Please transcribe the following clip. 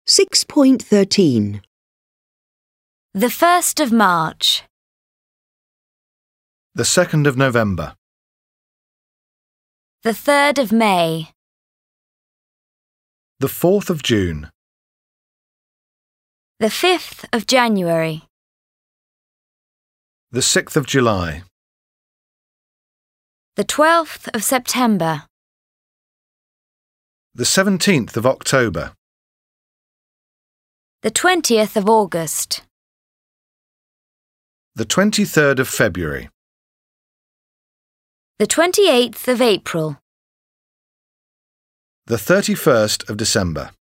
6.13. The 1st of March. The 2nd of November. The 3rd of May. The 4th of June. The 5th of January. The 6th of July. The 12th of September. The 17th of October. The 20th of August. The 23rd of February. The 28th of April. The 31st of December.